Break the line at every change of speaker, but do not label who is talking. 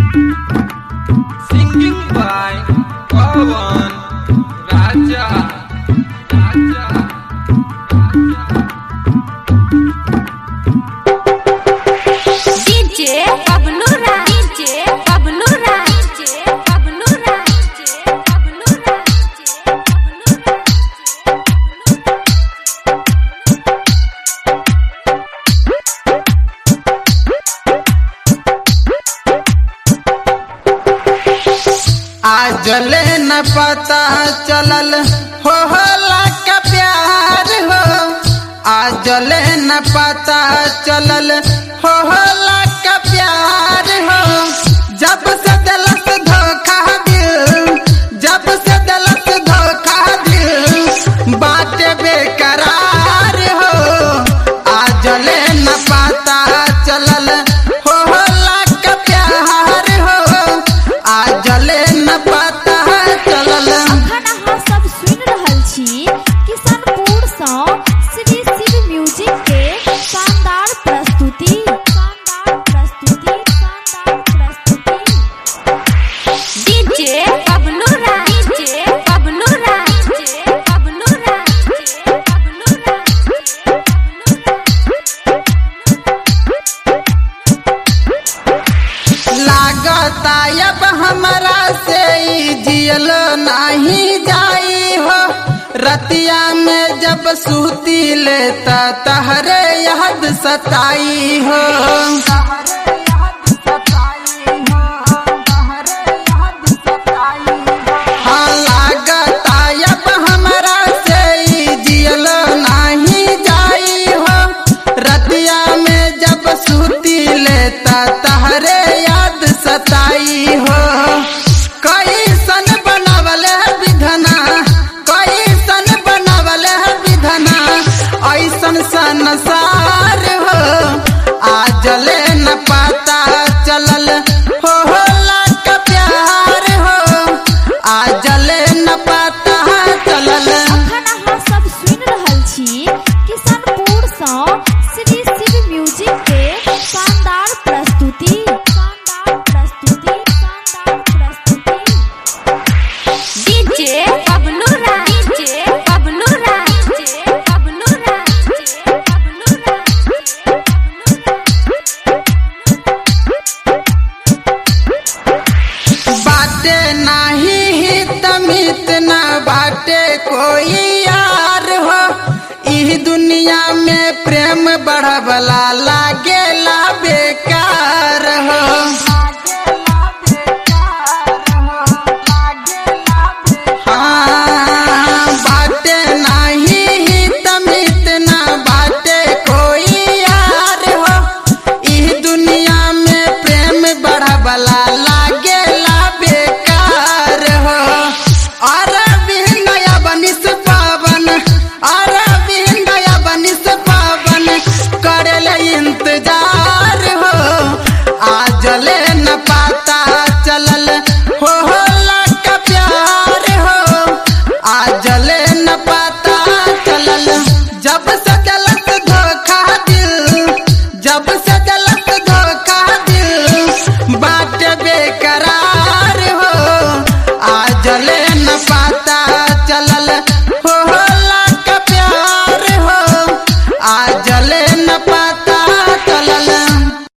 Singing by Pawan Raja.
DJ Pablo Raj, DJ Pablo Raj, DJ Pablo Raj, DJ Pablo Raj,
आजले न पता चलल होला का प्यार हो। आजले न पता चलल होला का प्यार हो। जब से दिलस धोखा दिल, जब से दिलस धोखा दिल बाटे बेकरार हो। आजले न पता चलल होला का प्यार हो। आजले न पता चलल।
अखन अहाँ सब सुनि रहल छी किशनपुर सँ श्री शिव म्यूजिक के शानदार प्रस्तुति, शानदार प्रस्तुति, शानदार प्रस्तुति। DJ Pablo Raj, DJ Pablo Raj, DJ Pablo Raj, DJ Pablo Raj।
लागता अब हमरा से ई जियल नहीं जाई हो। रतिया में जब सूती लेता तहरे याद सताई हो। हाँ, लागता अब हमरा से ई जियल नहीं जाई हो। रतिया में जब सूती लेता तहरे याद सताई हो। कैसन बनावल है विधना, कैसन बनावल है विधना, ऐसन संसार हो। आजले न पता चलल होला का प्यार हो। आजले न पता चलल।
अखन अहाँ सब सुनि रहल छी किशनपुर सँ श्री शिव म्यूजिक के शानदार प्रस्तुति, शानदार प्रस्तुति, शानदार प्रस्तुति। DJ Pablo Raj, DJ Pablo Raj, DJ Pablo Raj, DJ Pablo Raj।
बाटे नाही हित मित ना बाटे कोई यार हो। इह दुनिया में प्रेम बढ़वला लागेला बेकार।